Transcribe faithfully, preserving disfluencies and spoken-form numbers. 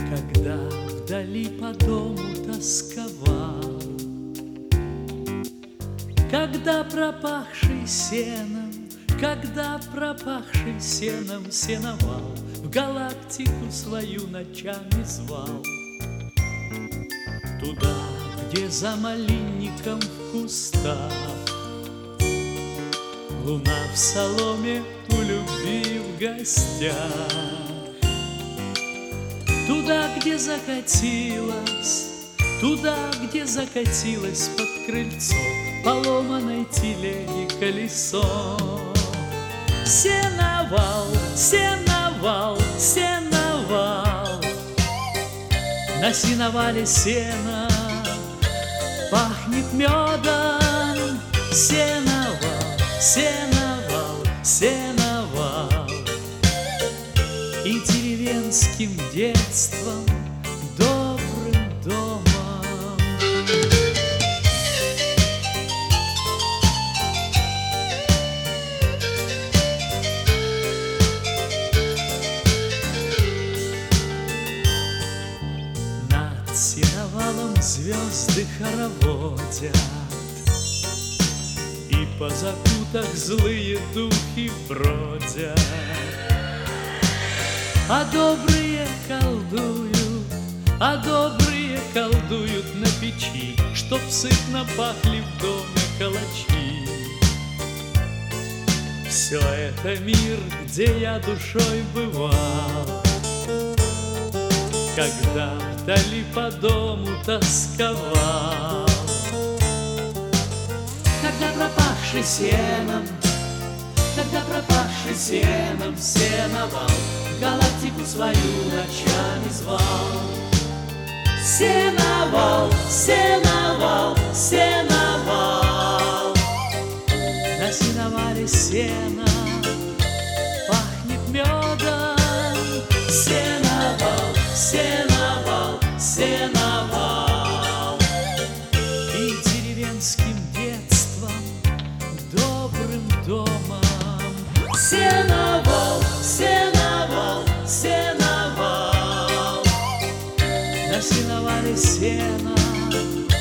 Когда вдали по дому тосковал, когда пропахший сеном, когда пропахший сеном сеновал в галактику свою ночами звал. Туда, где за малинником в кустах луна в соломе у любви в гостях. Туда, где закатилась, туда, где закатилась под крыльцо поломанной телеги колесо. Сеновал, сеновал, сеновал, на сеновале сено пахнет медом. Сеновал, сеновал, сеновал, и деревенским детством добрым домом. Над сеновалом звезды хороводят, и по закутах злые духи бродят. А добрые колдуют, а добрые колдуют на печи, чтоб сытно пахли в доме калачи. Все это мир, где я душой бывал, когда вдали по дому тосковал. Когда пропахший сеном, когда пропахший сеном сеновал, галактику свою ночами звал. Сеновал, сеновал, сеновал, на сеновале сено пахнет медом. Сеновал, сеновал, сеновал, и деревенским детством добрым домом. Сеновал, сеновал, сеновал, на сеновале сено